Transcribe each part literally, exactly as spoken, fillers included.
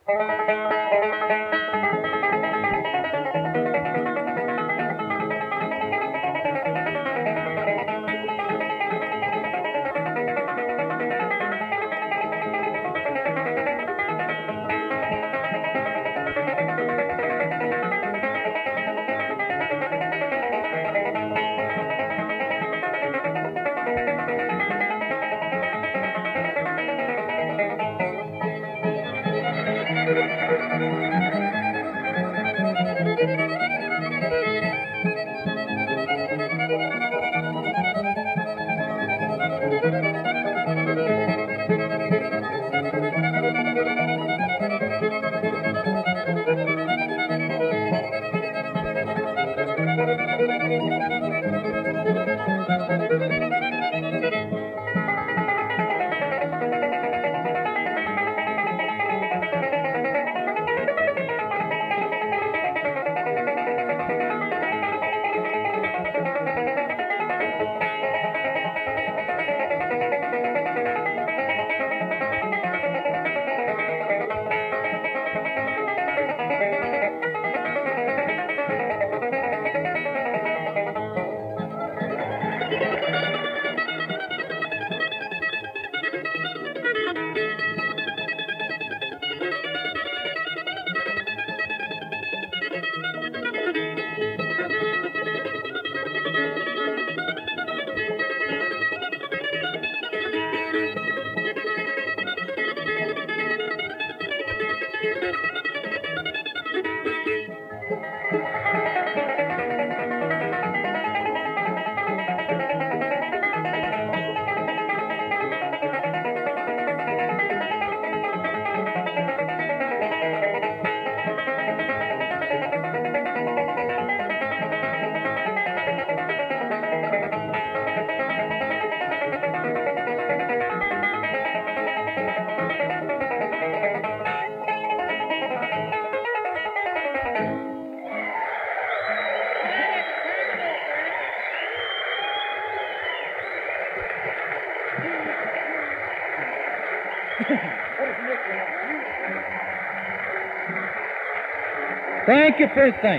Thank you, Fritz. Thank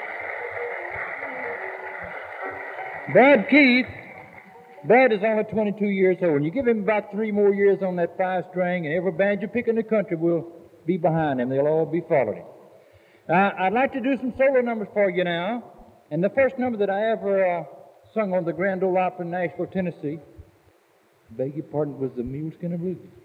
you. Bud Keith, Bud is only twenty-two years old, and you give him about three more years on that five string, and every band you pick in the country will be behind him. They'll all be following him. Uh, I'd like to do some solo numbers for you now, and the first number that I ever uh, sung on the Grand Ole Opry in Nashville, Tennessee, beg your pardon, was the Muleskin Blues.